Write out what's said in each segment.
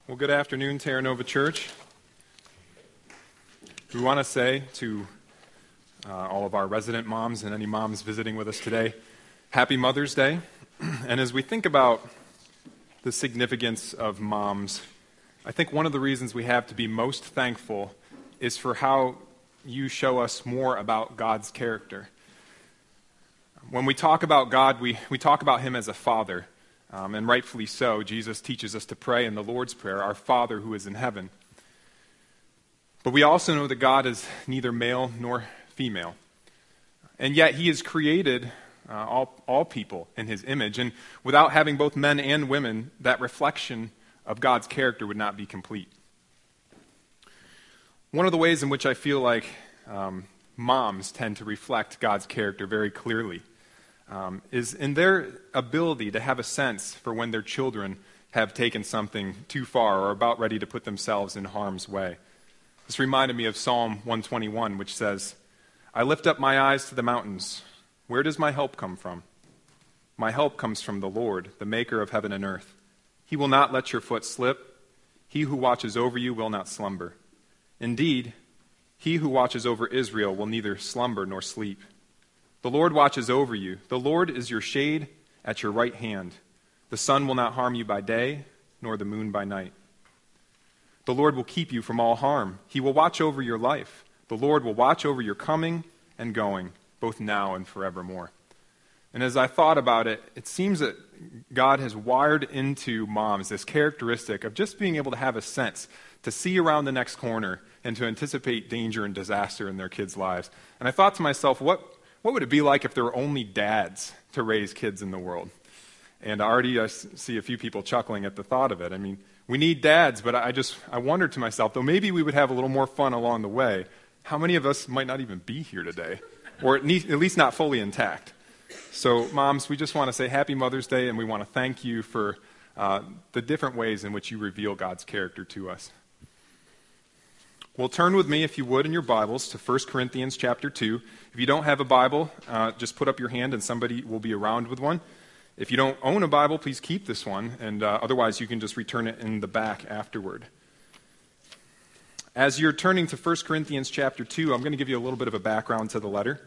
Well, good afternoon, Terra Nova Church. We want to say to all of our resident moms and any moms visiting with us today, Happy Mother's Day. And as we think about the significance of moms, I think one of the reasons we have to be most thankful is for how you show us more about God's character. When we talk about God, we talk about him as a father. And rightfully so. Jesus teaches us to pray in the Lord's Prayer, our Father who is in heaven. But we also know that God is neither male nor female. And yet he has created all people in his image. And without having both men and women, that reflection of God's character would not be complete. One of the ways in which I feel like moms tend to reflect God's character very clearly is in their ability to have a sense for when their children have taken something too far or are about ready to put themselves in harm's way. This reminded me of Psalm 121, which says, I lift up my eyes to the mountains. Where does my help come from? My help comes from the Lord, the maker of heaven and earth. He will not let your foot slip. He who watches over you will not slumber. Indeed, he who watches over Israel will neither slumber nor sleep. The Lord watches over you. The Lord is your shade at your right hand. The sun will not harm you by day, nor the moon by night. The Lord will keep you from all harm. He will watch over your life. The Lord will watch over your coming and going, both now and forevermore. And as I thought about it, it seems that God has wired into moms this characteristic of just being able to have a sense to see around the next corner and to anticipate danger and disaster in their kids' lives. And I thought to myself, what would it be like if there were only dads to raise kids in the world? And already I see a few people chuckling at the thought of it. I mean, we need dads, but I wondered to myself, though maybe we would have a little more fun along the way, how many of us might not even be here today? Or at least not fully intact. So, moms, we just want to say Happy Mother's Day, and we want to thank you for the different ways in which you reveal God's character to us. Well, turn with me, if you would, in your Bibles to 1 Corinthians chapter 2. If you don't have a Bible, just put up your hand and somebody will be around with one. If you don't own a Bible, please keep this one, and otherwise you can just return it in the back afterward. As you're turning to 1 Corinthians chapter 2, I'm going to give you a little bit of a background to the letter.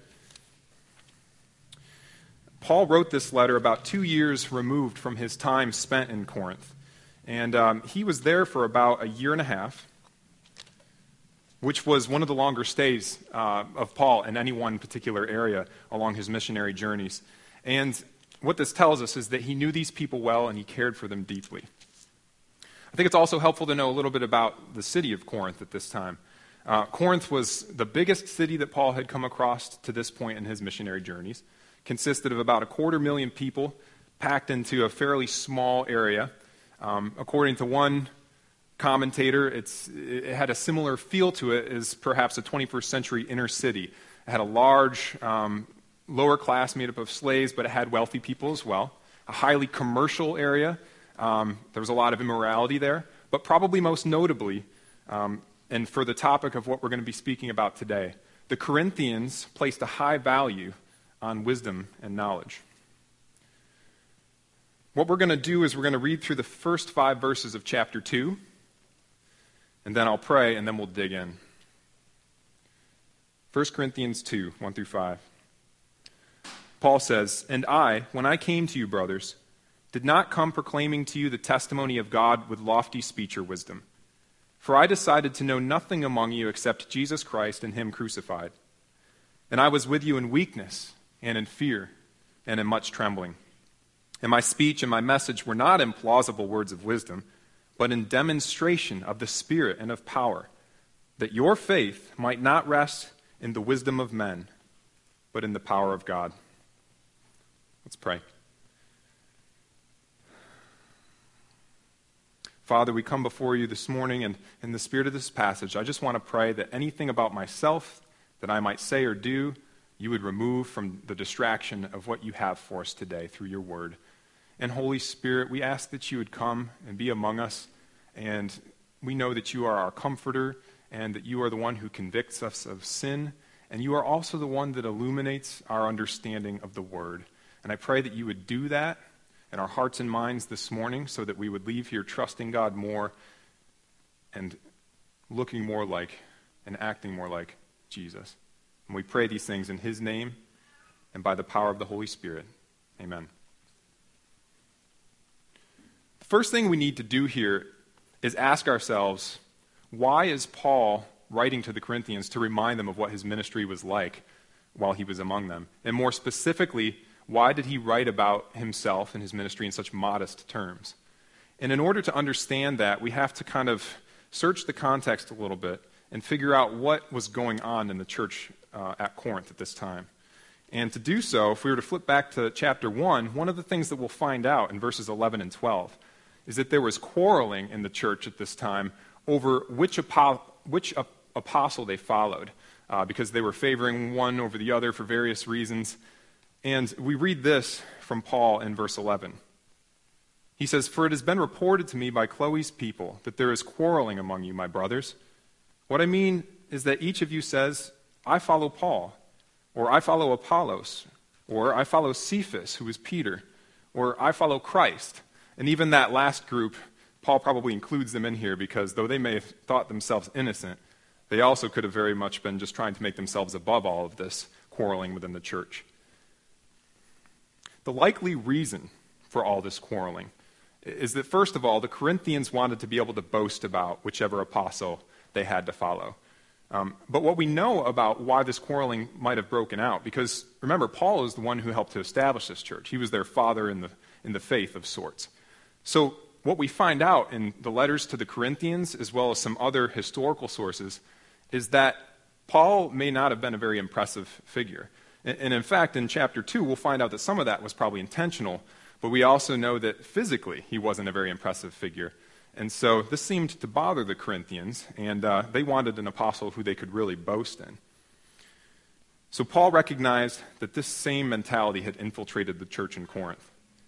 Paul wrote this letter about 2 years removed from his time spent in Corinth. And he was there for about a year and a half, which was one of the longer stays of Paul in any one particular area along his missionary journeys. And what this tells us is that he knew these people well and he cared for them deeply. I think it's also helpful to know a little bit about the city of Corinth at this time. Corinth was the biggest city that Paul had come across to this point in his missionary journeys. Consisted of about 250,000 people packed into a fairly small area. According to one commentator, it had a similar feel to it as perhaps a 21st century inner city. It had a large lower class made up of slaves, but it had wealthy people as well. A highly commercial area. There was a lot of immorality there. But probably most notably, and for the topic of what we're going to be speaking about today, the Corinthians placed a high value on wisdom and knowledge. What we're going to do is we're going to read through the first 5 verses of chapter 2, and then I'll pray, and then we'll dig in. 1 Corinthians 2, 1 through 5. Paul says, And I, when I came to you, brothers, did not come proclaiming to you the testimony of God with lofty speech or wisdom. For I decided to know nothing among you except Jesus Christ and him crucified. And I was with you in weakness and in fear and in much trembling. And my speech and my message were not in plausible words of wisdom, but in demonstration of the Spirit and of power, that your faith might not rest in the wisdom of men, but in the power of God. Let's pray. Father, we come before you this morning, and in the spirit of this passage, I just want to pray that anything about myself that I might say or do, you would remove from the distraction of what you have for us today through your word. And Holy Spirit, we ask that you would come and be among us, and we know that you are our comforter, and that you are the one who convicts us of sin, and you are also the one that illuminates our understanding of the word. And I pray that you would do that in our hearts and minds this morning so that we would leave here trusting God more and looking more like and acting more like Jesus. And we pray these things in his name and by the power of the Holy Spirit. Amen. The first thing we need to do here is ask ourselves, why is Paul writing to the Corinthians to remind them of what his ministry was like while he was among them? And more specifically, why did he write about himself and his ministry in such modest terms? And in order to understand that, we have to kind of search the context a little bit and figure out what was going on in the church at Corinth at this time. And to do so, if we were to flip back to chapter 1, one of the things that we'll find out in verses 11 and 12 is that there was quarreling in the church at this time over which apostle they followed, because they were favoring one over the other for various reasons. And we read this from Paul in verse 11. He says, "For it has been reported to me by Chloe's people that there is quarreling among you, my brothers. What I mean is that each of you says, 'I follow Paul,' or 'I follow Apollos,' or 'I follow Cephas,' who is Peter, or 'I follow Christ.'" And even that last group, Paul probably includes them in here because though they may have thought themselves innocent, they also could have very much been just trying to make themselves above all of this quarreling within the church. The likely reason for all this quarreling is that, first of all, the Corinthians wanted to be able to boast about whichever apostle they had to follow. But what we know about why this quarreling might have broken out, because remember, Paul is the one who helped to establish this church. He was their father in the faith of sorts. So what we find out in the letters to the Corinthians, as well as some other historical sources, is that Paul may not have been a very impressive figure. And in fact, in chapter 2, we'll find out that some of that was probably intentional, but we also know that physically he wasn't a very impressive figure. And so this seemed to bother the Corinthians, and they wanted an apostle who they could really boast in. So Paul recognized that this same mentality had infiltrated the church in Corinth.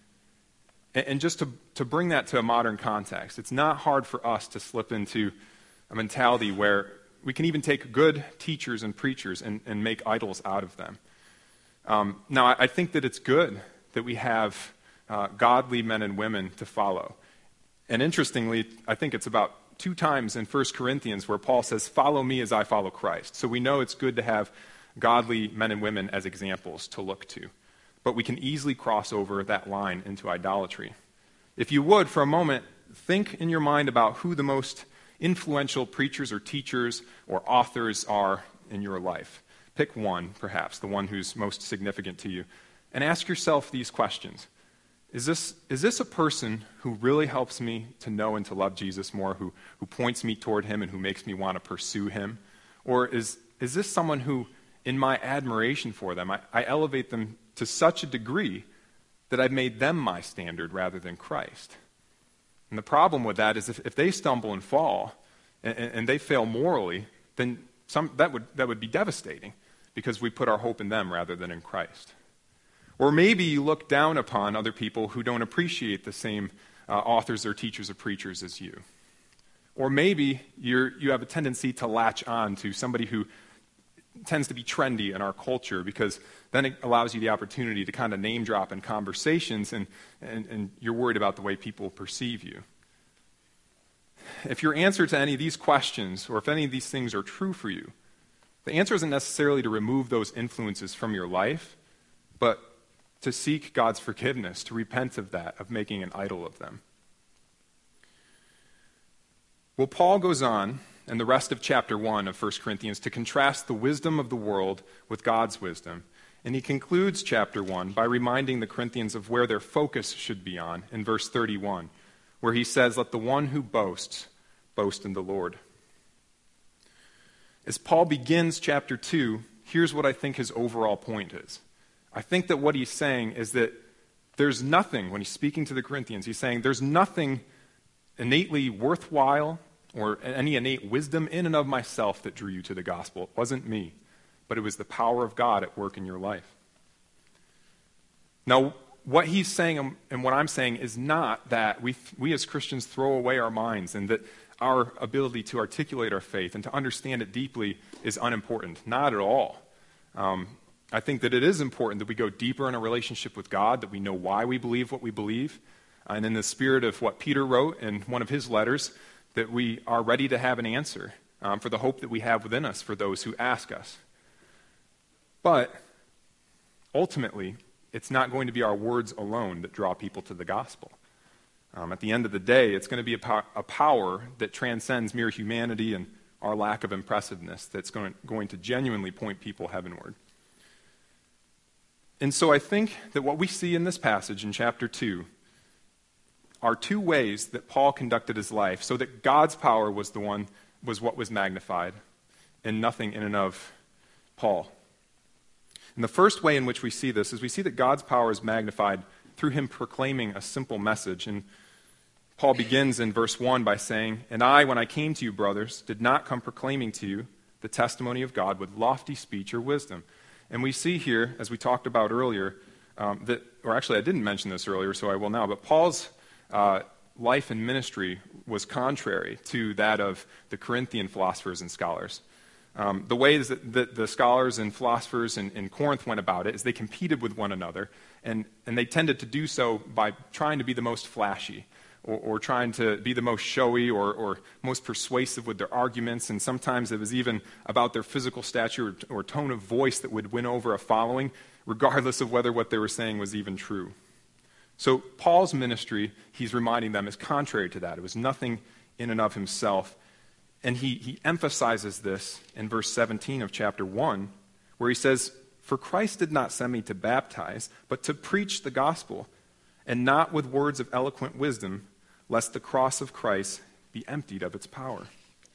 And just to bring that to a modern context, it's not hard for us to slip into a mentality where we can even take good teachers and preachers and make idols out of them. Now, I think that it's good that we have godly men and women to follow. And interestingly, I think it's about 2 times in 1 Corinthians where Paul says, "Follow me as I follow Christ." So we know it's good to have godly men and women as examples to look to. But we can easily cross over that line into idolatry. If you would, for a moment, think in your mind about who the most influential preachers or teachers or authors are in your life. Pick one, perhaps, the one who's most significant to you, and ask yourself these questions. Is this a person who really helps me to know and to love Jesus more, who points me toward him and who makes me want to pursue him? Or is this someone who, in my admiration for them, I elevate them to such a degree that I've made them my standard rather than Christ? And the problem with that is if they stumble and fall and they fail morally, then that would be devastating because we put our hope in them rather than in Christ. Or maybe you look down upon other people who don't appreciate the same authors or teachers or preachers as you. Or maybe you have a tendency to latch on to somebody who tends to be trendy in our culture because then it allows you the opportunity to kind of name drop in conversations and you're worried about the way people perceive you. If your answer to any of these questions, or if any of these things are true for you, the answer isn't necessarily to remove those influences from your life, but to seek God's forgiveness, to repent of that, of making an idol of them. Well, Paul goes on in the rest of chapter 1 of 1 Corinthians to contrast the wisdom of the world with God's wisdom. And he concludes chapter 1 by reminding the Corinthians of where their focus should be on in verse 31, where he says, "Let the one who boasts, boast in the Lord." As Paul begins chapter 2, here's what I think his overall point is. I think that what he's saying is that there's nothing, when he's speaking to the Corinthians, he's saying there's nothing innately worthwhile or any innate wisdom in and of myself that drew you to the gospel. It wasn't me, but it was the power of God at work in your life. Now, what he's saying and what I'm saying is not that we as Christians throw away our minds and that our ability to articulate our faith and to understand it deeply is unimportant. Not at all. I think that it is important that we go deeper in a relationship with God, that we know why we believe what we believe. And in the spirit of what Peter wrote in one of his letters that we are ready to have an answer for the hope that we have within us for those who ask us. But ultimately, it's not going to be our words alone that draw people to the gospel. At the end of the day, it's going to be a power that transcends mere humanity and our lack of impressiveness that's going to genuinely point people heavenward. And so I think that what we see in this passage in chapter 2 are two ways that Paul conducted his life so that God's power was what was magnified and nothing in and of Paul. And the first way in which we see this is we see that God's power is magnified through him proclaiming a simple message. And Paul begins in verse 1 by saying, "And I, when I came to you, brothers, did not come proclaiming to you the testimony of God with lofty speech or wisdom." And we see here, as we talked about earlier, I didn't mention this earlier, so I will now, but Paul's life and ministry was contrary to that of the Corinthian philosophers and scholars. The ways that the scholars and philosophers in Corinth went about it is they competed with one another, and they tended to do so by trying to be the most flashy, or trying to be the most showy or most persuasive with their arguments, and sometimes it was even about their physical stature or tone of voice that would win over a following, regardless of whether what they were saying was even true. So Paul's ministry, he's reminding them, is contrary to that. It was nothing in and of himself. And he emphasizes this in verse 17 of chapter 1, where he says, "For Christ did not send me to baptize, but to preach the gospel, and not with words of eloquent wisdom, lest the cross of Christ be emptied of its power."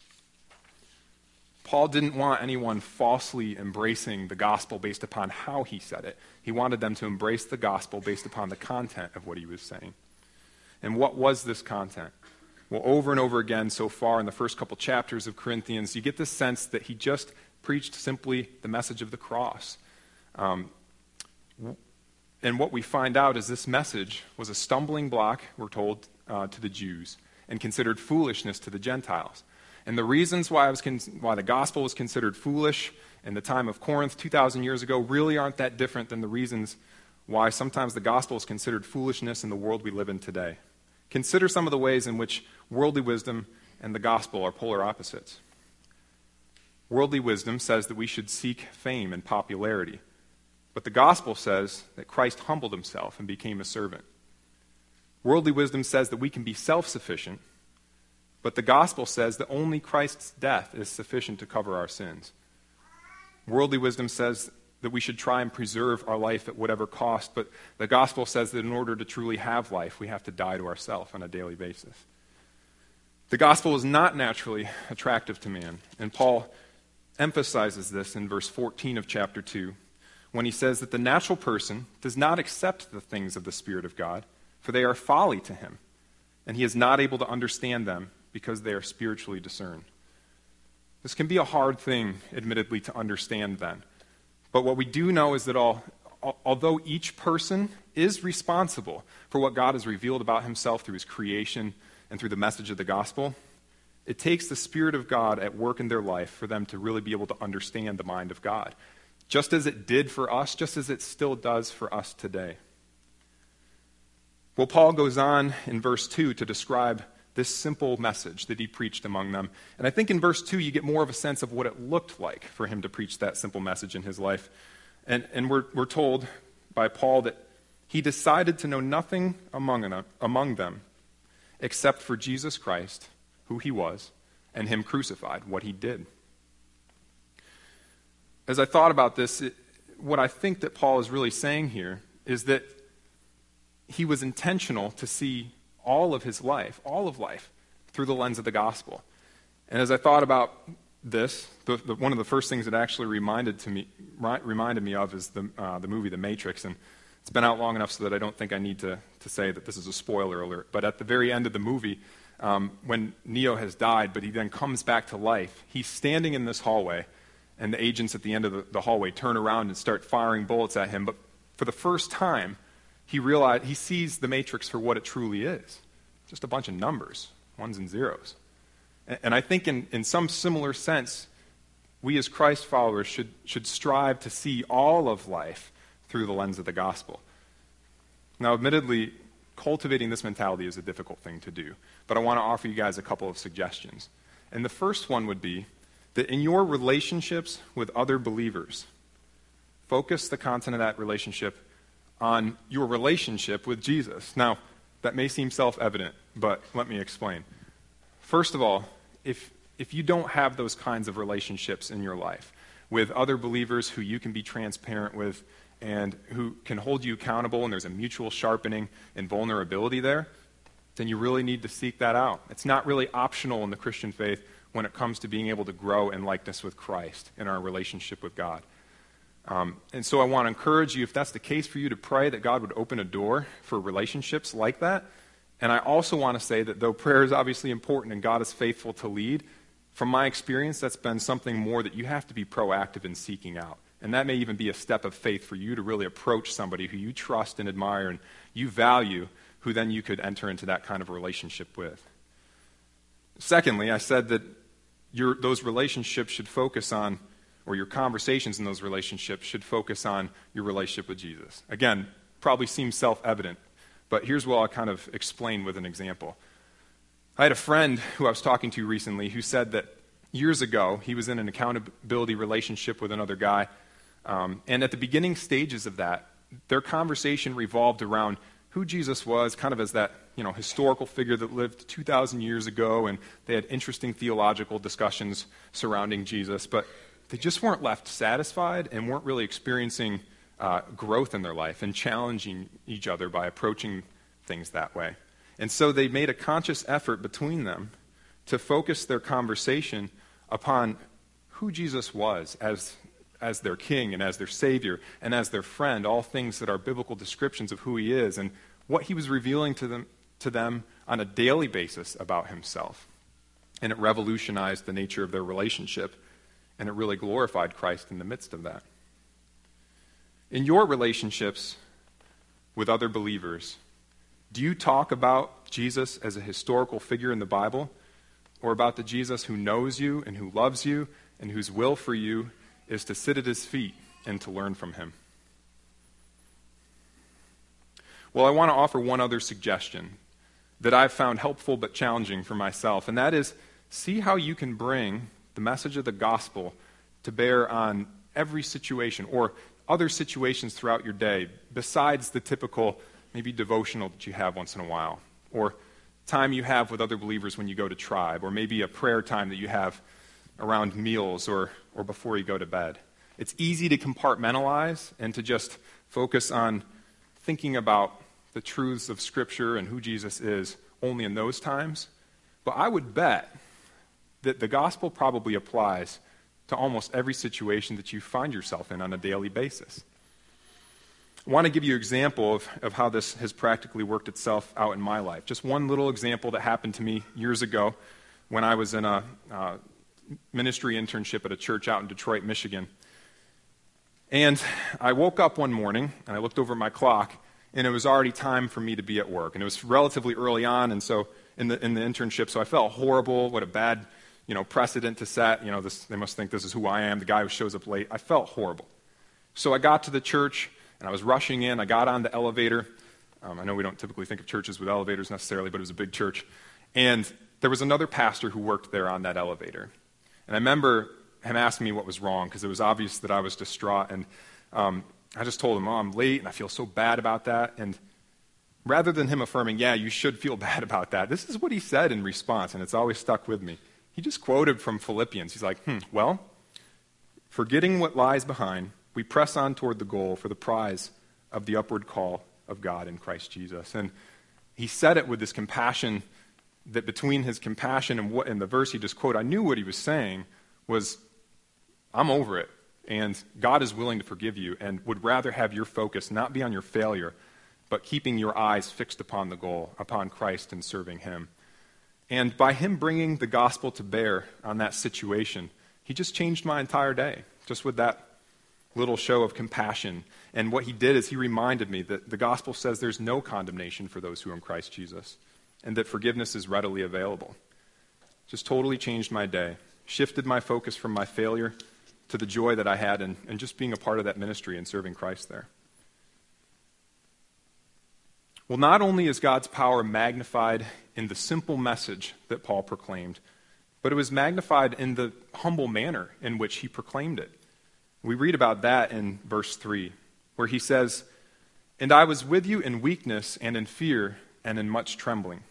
Paul didn't want anyone falsely embracing the gospel based upon how he said it. He wanted them to embrace the gospel based upon the content of what he was saying. And what was this content? Well, over and over again so far in the first couple chapters of Corinthians, you get the sense that he just preached simply the message of the cross. And what we find out is this message was a stumbling block, we're told, to the Jews, and considered foolishness to the Gentiles. And the reasons why the gospel was considered foolish in the time of Corinth 2,000 years ago really aren't that different than the reasons why sometimes the gospel is considered foolishness in the world we live in today. Consider some of the ways in which worldly wisdom and the gospel are polar opposites. Worldly wisdom says that we should seek fame and popularity, but the gospel says that Christ humbled himself and became a servant. Worldly wisdom says that we can be self-sufficient, but the gospel says that only Christ's death is sufficient to cover our sins. Worldly wisdom says that we should try and preserve our life at whatever cost, but the gospel says that in order to truly have life, we have to die to ourselves on a daily basis. The gospel is not naturally attractive to man, and Paul emphasizes this in verse 14 of chapter 2, when he says that the natural person does not accept the things of the Spirit of God, for they are folly to him, and he is not able to understand them because they are spiritually discerned. This can be a hard thing, admittedly, to understand then. But what we do know is that although each person is responsible for what God has revealed about himself through his creation and through the message of the gospel, it takes the Spirit of God at work in their life for them to really be able to understand the mind of God, just as it did for us, just as it still does for us today. Well, Paul goes on in verse 2 to describe this simple message that he preached among them. And I think in verse 2 you get more of a sense of what it looked like for him to preach that simple message in his life. And we're told by Paul that he decided to know nothing among them except for Jesus Christ, who he was, and him crucified, what he did. As I thought about this, what I think that Paul is really saying here is that he was intentional to see all of life, through the lens of the gospel. And as I thought about this, one of the first things that actually reminded me of is the movie The Matrix. And it's been out long enough so that I don't think I need to say that this is a spoiler alert. But at the very end of the movie, when Neo has died, but he then comes back to life, he's standing in this hallway, and the agents at the end of the hallway turn around and start firing bullets at him. But for the first time, he sees the Matrix for what it truly is. Just a bunch of numbers, ones and zeros. And I think in some similar sense, we as Christ followers should strive to see all of life through the lens of the gospel. Now, admittedly, cultivating this mentality is a difficult thing to do. But I want to offer you guys a couple of suggestions. And the first one would be that in your relationships with other believers, focus the content of that relationship on your relationship with Jesus. Now, that may seem self-evident, but let me explain. First of all, if you don't have those kinds of relationships in your life with other believers who you can be transparent with and who can hold you accountable, and there's a mutual sharpening and vulnerability there, then you really need to seek that out. It's not really optional in the Christian faith when it comes to being able to grow in likeness with Christ in our relationship with God. And so I want to encourage you, if that's the case for you, to pray that God would open a door for relationships like that. And I also want to say that though prayer is obviously important and God is faithful to lead, from my experience, that's been something more that you have to be proactive in seeking out. And that may even be a step of faith for you to really approach somebody who you trust and admire and you value, who then you could enter into that kind of relationship with. Secondly, I said that those relationships should focus on, or your conversations in those relationships should focus on your relationship with Jesus. Again, probably seems self-evident, but here's what I'll kind of explain with an example. I had a friend who I was talking to recently who said that years ago he was in an accountability relationship with another guy, and at the beginning stages of that, their conversation revolved around who Jesus was, kind of as that historical figure that lived 2,000 years ago, and they had interesting theological discussions surrounding Jesus, but they just weren't left satisfied and weren't really experiencing growth in their life and challenging each other by approaching things that way. And so they made a conscious effort between them to focus their conversation upon who Jesus was as their king and as their savior and as their friend, all things that are biblical descriptions of who he is and what he was revealing to them on a daily basis about himself. And it revolutionized the nature of their relationship, and it really glorified Christ in the midst of that. In your relationships with other believers, do you talk about Jesus as a historical figure in the Bible, or about the Jesus who knows you and who loves you and whose will for you is to sit at his feet and to learn from him? Well, I want to offer one other suggestion that I've found helpful but challenging for myself, and that is see how you can bring the message of the gospel to bear on every situation or other situations throughout your day besides the typical maybe devotional that you have once in a while, or time you have with other believers when you go to tribe, or maybe a prayer time that you have around meals or before you go to bed. It's easy to compartmentalize and to just focus on thinking about the truths of Scripture and who Jesus is only in those times. But I would bet that the gospel probably applies to almost every situation that you find yourself in on a daily basis. I want to give you an example of how this has practically worked itself out in my life. Just one little example that happened to me years ago when I was in a ministry internship at a church out in Detroit, Michigan. And I woke up one morning, and I looked over at my clock, and it was already time for me to be at work. And it was relatively early on, and so in the internship, so I felt horrible. What a bad precedent to set. They must think this is who I am, the guy who shows up late. I felt horrible. So I got to the church, and I was rushing in. I got on the elevator. I know we don't typically think of churches with elevators necessarily, but it was a big church. And there was another pastor who worked there on that elevator. And I remember him asking me what was wrong, because it was obvious that I was distraught. And I just told him, I'm late, and I feel so bad about that. And rather than him affirming, yeah, you should feel bad about that, this is what he said in response, and it's always stuck with me. He just quoted from Philippians. He's like, well, forgetting what lies behind, we press on toward the goal for the prize of the upward call of God in Christ Jesus. And he said it with this compassion, that between his compassion and the verse he just quoted, I knew what he was saying was, I'm over it, and God is willing to forgive you and would rather have your focus not be on your failure, but keeping your eyes fixed upon the goal, upon Christ and serving him. And by him bringing the gospel to bear on that situation, he just changed my entire day, just with that little show of compassion. And what he did is he reminded me that the gospel says there's no condemnation for those who are in Christ Jesus, and that forgiveness is readily available. Just totally changed my day, shifted my focus from my failure to the joy that I had in just being a part of that ministry and serving Christ there. Well, not only is God's power magnified in the simple message that Paul proclaimed, but it was magnified in the humble manner in which he proclaimed it. We read about that in verse 3, where he says, "And I was with you in weakness and in fear and in much trembling."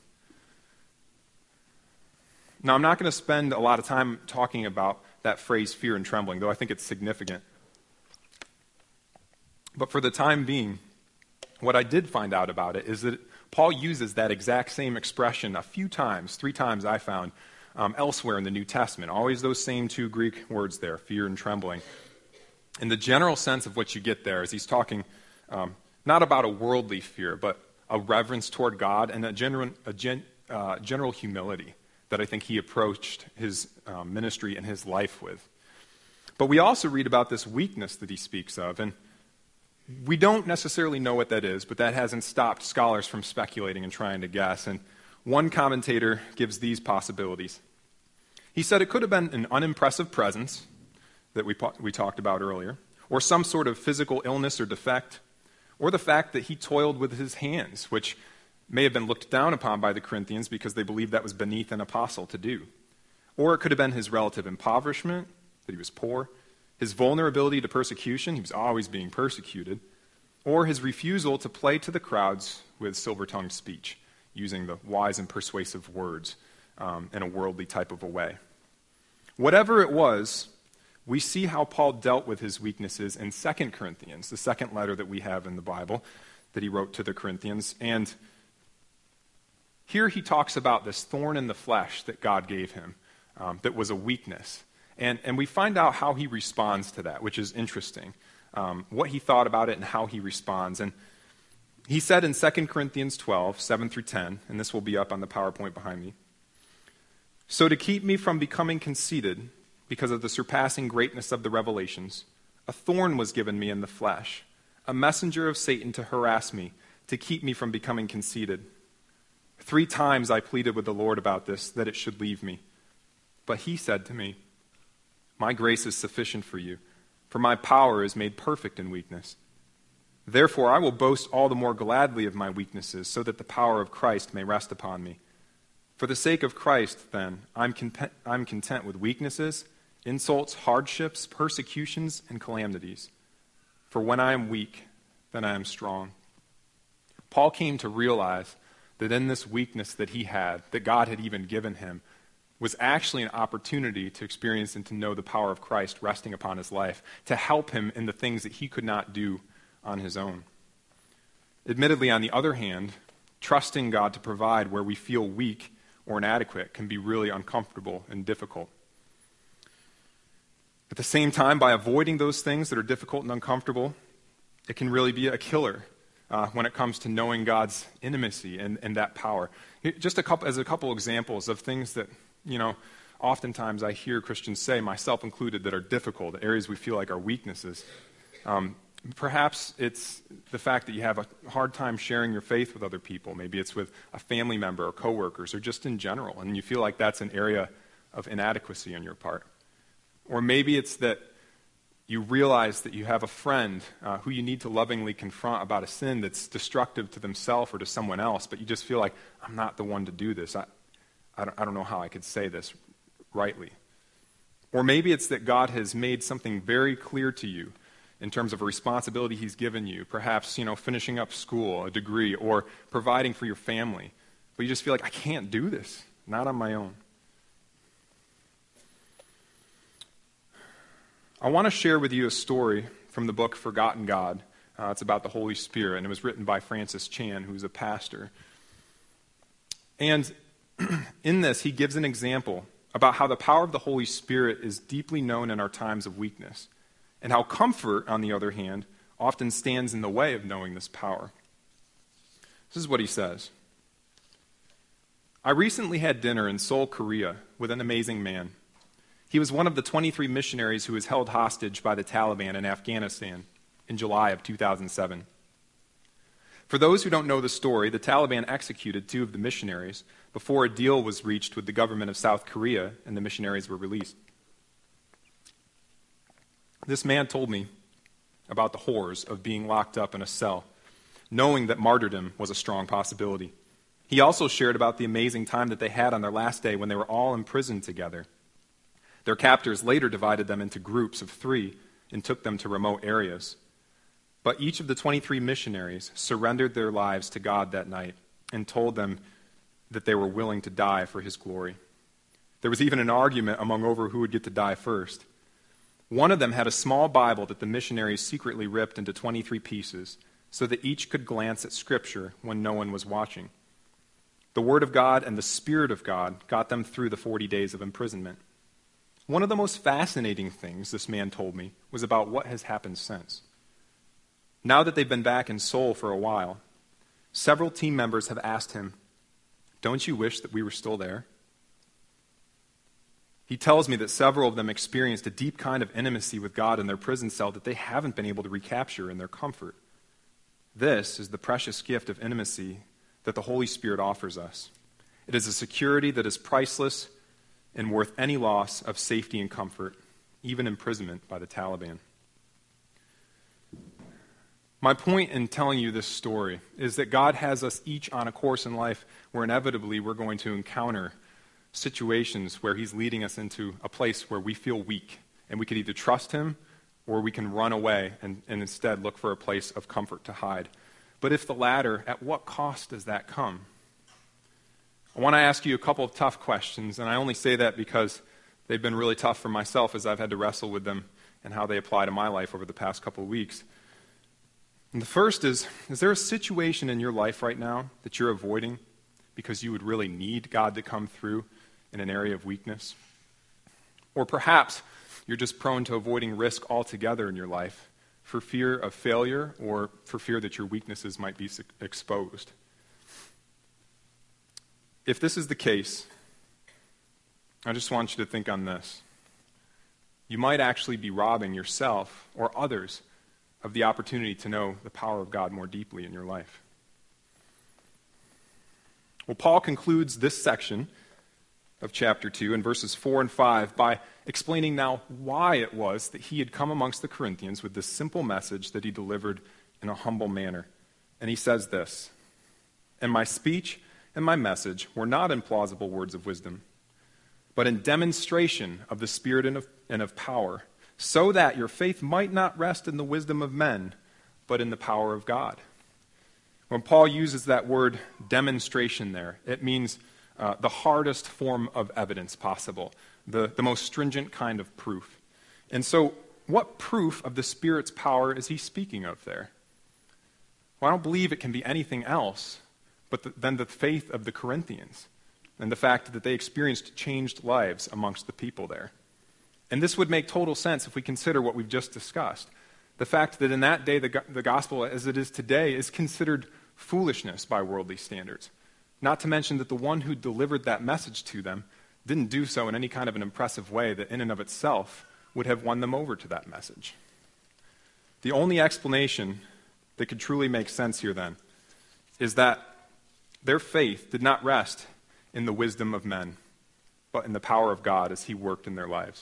Now, I'm not going to spend a lot of time talking about that phrase, fear and trembling, though I think it's significant. But for the time being, what I did find out about it is that Paul uses that exact same expression a few times, 3 times I found, elsewhere in the New Testament. Always those same 2 Greek words there, fear and trembling. And the general sense of what you get there is he's talking not about a worldly fear, but a reverence toward God and a general humility that I think he approached his ministry and his life with. But we also read about this weakness that he speaks of, and we don't necessarily know what that is, but that hasn't stopped scholars from speculating and trying to guess. And one commentator gives these possibilities. He said it could have been an unimpressive presence that we talked about earlier, or some sort of physical illness or defect, or the fact that he toiled with his hands, which may have been looked down upon by the Corinthians because they believed that was beneath an apostle to do. Or it could have been his relative impoverishment, that he was poor, his vulnerability to persecution, he was always being persecuted, or his refusal to play to the crowds with silver-tongued speech, using the wise and persuasive words in a worldly type of a way. Whatever it was, we see how Paul dealt with his weaknesses in 2 Corinthians, the second letter that we have in the Bible that he wrote to the Corinthians. And here he talks about this thorn in the flesh that God gave him that was a weakness. And we find out how he responds to that, which is interesting, what he thought about it and how he responds. And he said in 2 Corinthians 12, 7 through 10, and this will be up on the PowerPoint behind me, "So to keep me from becoming conceited, because of the surpassing greatness of the revelations, a thorn was given me in the flesh, a messenger of Satan to harass me, to keep me from becoming conceited. 3 times I pleaded with the Lord about this, that it should leave me. But he said to me, 'My grace is sufficient for you, for my power is made perfect in weakness. Therefore I will boast all the more gladly of my weaknesses, so that the power of Christ may rest upon me. For the sake of Christ, then, I'm content with weaknesses, insults, hardships, persecutions, and calamities. For when I am weak, then I am strong.'" Paul came to realize that in this weakness that he had, that God had even given him, was actually an opportunity to experience and to know the power of Christ resting upon his life, to help him in the things that he could not do on his own. Admittedly, on the other hand, trusting God to provide where we feel weak or inadequate can be really uncomfortable and difficult. At the same time, by avoiding those things that are difficult and uncomfortable, it can really be a killer when it comes to knowing God's intimacy and that power. Just a couple examples of things that, oftentimes I hear Christians say, myself included, that are difficult, areas we feel like are weaknesses. Perhaps it's the fact that you have a hard time sharing your faith with other people. Maybe it's with a family member or coworkers or just in general, and you feel like that's an area of inadequacy on your part. Or maybe it's that you realize that you have a friend who you need to lovingly confront about a sin that's destructive to themselves or to someone else, but you just feel like, I'm not the one to do this. I don't know how I could say this rightly. Or maybe it's that God has made something very clear to you in terms of a responsibility he's given you, perhaps, finishing up school, a degree, or providing for your family. But you just feel like, I can't do this, not on my own. I want to share with you a story from the book Forgotten God. It's about the Holy Spirit, and it was written by Francis Chan, who's a pastor. And in this, he gives an example about how the power of the Holy Spirit is deeply known in our times of weakness, and how comfort, on the other hand, often stands in the way of knowing this power. This is what he says. "I recently had dinner in Seoul, Korea, with an amazing man. He was one of the 23 missionaries who was held hostage by the Taliban in Afghanistan in July of 2007. For those who don't know the story, the Taliban executed 2 of the missionaries before a deal was reached with the government of South Korea and the missionaries were released. This man told me about the horrors of being locked up in a cell knowing that martyrdom was a strong possibility. He also shared about the amazing time that they had on their last day when they were all imprisoned together. Their captors later divided them into groups of 3 and took them to remote areas. But each of the 23 missionaries surrendered their lives to God that night and told them that they were willing to die for his glory. There was even an argument among over who would get to die first. One of them had a small Bible that the missionaries secretly ripped into 23 pieces so that each could glance at Scripture when no one was watching. The Word of God and the Spirit of God got them through the 40 days of imprisonment. One of the most fascinating things this man told me was about what has happened since. Now that they've been back in Seoul for a while, several team members have asked him, "Don't you wish that we were still there?" He tells me that several of them experienced a deep kind of intimacy with God in their prison cell that they haven't been able to recapture in their comfort. This is the precious gift of intimacy that the Holy Spirit offers us. It is a security that is priceless and worth any loss of safety and comfort, even imprisonment by the Taliban. My point in telling you this story is that God has us each on a course in life where inevitably we're going to encounter situations where he's leading us into a place where we feel weak, and we can either trust him or we can run away and instead look for a place of comfort to hide. But if the latter, at what cost does that come? I want to ask you a couple of tough questions, and I only say that because they've been really tough for myself as I've had to wrestle with them and how they apply to my life over the past couple of weeks. And the first is there a situation in your life right now that you're avoiding because you would really need God to come through in an area of weakness? Or perhaps you're just prone to avoiding risk altogether in your life for fear of failure or for fear that your weaknesses might be exposed. If this is the case, I just want you to think on this. You might actually be robbing yourself or others of the opportunity to know the power of God more deeply in your life. Well, Paul concludes this section of chapter 2 in verses 4 and 5 by explaining now why it was that he had come amongst the Corinthians with this simple message that he delivered in a humble manner. And he says this, "And my speech and my message were not in plausible words of wisdom, but in demonstration of the Spirit and of power, so that your faith might not rest in the wisdom of men, but in the power of God." When Paul uses that word demonstration there, it means the hardest form of evidence possible, the most stringent kind of proof. And so, what proof of the Spirit's power is he speaking of there? Well, I don't believe it can be anything else but than the faith of the Corinthians and the fact that they experienced changed lives amongst the people there. And this would make total sense if we consider what we've just discussed. The fact that in that day the gospel, as it is today, is considered foolishness by worldly standards. Not to mention that the one who delivered that message to them didn't do so in any kind of an impressive way that in and of itself would have won them over to that message. The only explanation that could truly make sense here then is that their faith did not rest in the wisdom of men, but in the power of God as he worked in their lives.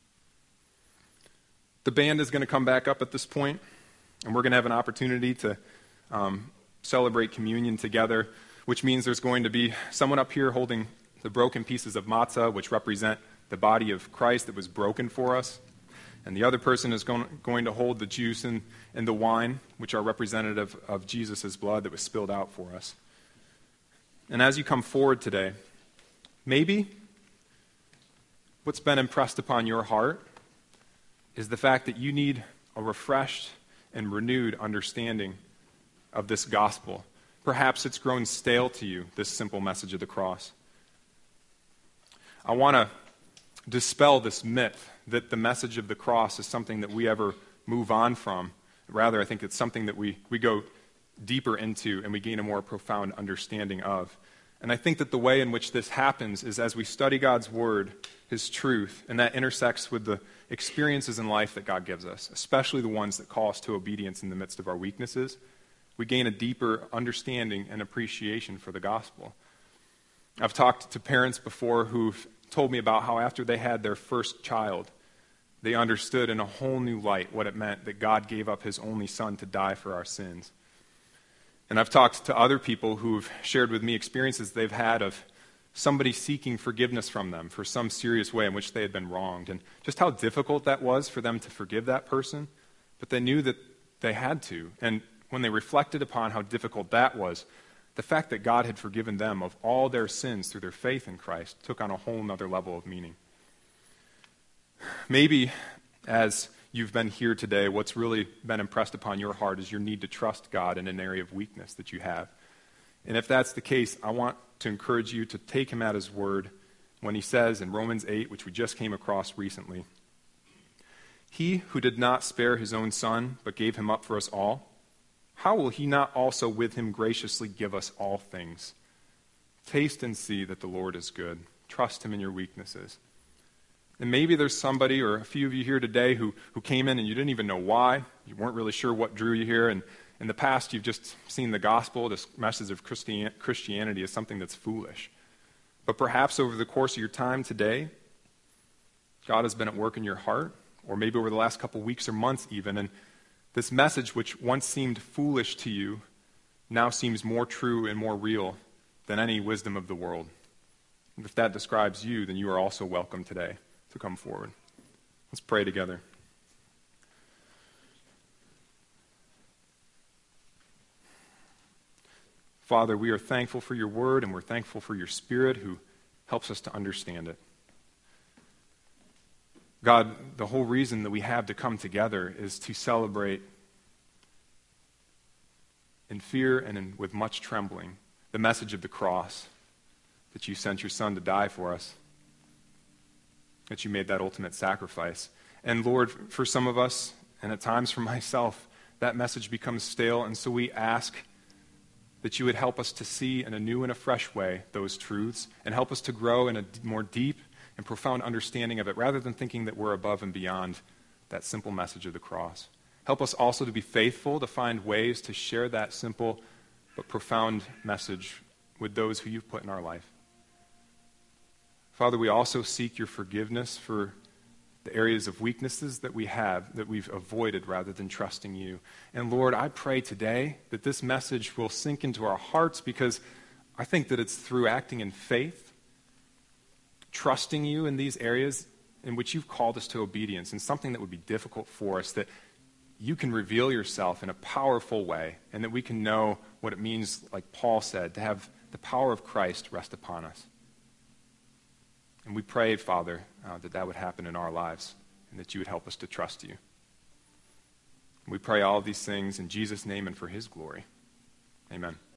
The band is going to come back up at this point, and we're going to have an opportunity to celebrate communion together, which means there's going to be someone up here holding the broken pieces of matzah, which represent the body of Christ that was broken for us. And the other person is going to hold the juice and the wine, which are representative of Jesus' blood that was spilled out for us. And as you come forward today, maybe what's been impressed upon your heart is the fact that you need a refreshed and renewed understanding of this gospel. Perhaps it's grown stale to you, this simple message of the cross. I want to dispel this myth that the message of the cross is something that we ever move on from. Rather, I think it's something that we go deeper into and we gain a more profound understanding of. And I think that the way in which this happens is as we study God's word, his truth, and that intersects with the experiences in life that God gives us, especially the ones that call us to obedience in the midst of our weaknesses, we gain a deeper understanding and appreciation for the gospel. I've talked to parents before who've told me about how after they had their first child, they understood in a whole new light what it meant that God gave up his only son to die for our sins. And I've talked to other people who've shared with me experiences they've had of somebody seeking forgiveness from them for some serious way in which they had been wronged, and just how difficult that was for them to forgive that person. But they knew that they had to. And when they reflected upon how difficult that was, the fact that God had forgiven them of all their sins through their faith in Christ took on a whole nother level of meaning. Maybe as you've been here today, what's really been impressed upon your heart is your need to trust God in an area of weakness that you have. And if that's the case, I want to encourage you to take him at his word when he says in Romans 8, which we just came across recently, "He who did not spare his own son, but gave him up for us all, how will he not also with him graciously give us all things? Taste and see that the Lord is good." Trust him in your weaknesses. And maybe there's somebody or a few of you here today who came in and you didn't even know why. You weren't really sure what drew you here. And in the past, you've just seen the gospel, this message of Christianity as something that's foolish. But perhaps over the course of your time today, God has been at work in your heart, or maybe over the last couple weeks or months even, and this message, which once seemed foolish to you, now seems more true and more real than any wisdom of the world. And if that describes you, then you are also welcome today to come forward. Let's pray together. Father, we are thankful for your word, and we're thankful for your Spirit who helps us to understand it. God, the whole reason that we have to come together is to celebrate in fear and with much trembling the message of the cross, that you sent your Son to die for us, that you made that ultimate sacrifice. And Lord, for some of us, and at times for myself, that message becomes stale, and so we ask that you would help us to see in a new and a fresh way those truths, and help us to grow in a more deep and profound understanding of it, rather than thinking that we're above and beyond that simple message of the cross. Help us also to be faithful, to find ways to share that simple but profound message with those who you've put in our life. Father, we also seek your forgiveness for the areas of weaknesses that we have, that we've avoided rather than trusting you. And Lord, I pray today that this message will sink into our hearts, because I think that it's through acting in faith, trusting you in these areas in which you've called us to obedience, and something that would be difficult for us, that you can reveal yourself in a powerful way, and that we can know what it means, like Paul said, to have the power of Christ rest upon us. And we pray, Father, that would happen in our lives, and that you would help us to trust you. We pray all of these things in Jesus' name and for his glory. Amen.